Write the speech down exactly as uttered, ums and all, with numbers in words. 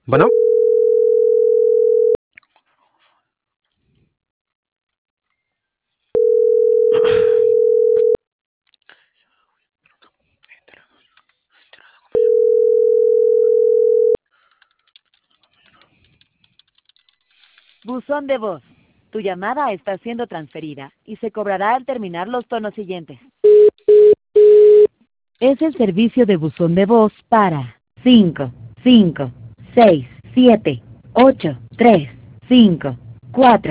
Bueno, Buzón de voz. Tu llamada está siendo transferida y se cobrará al terminar los tonos siguientes. Es el servicio de buzón de voz para cinco, cinco, seis, siete, ocho, tres, cinco, cuatro.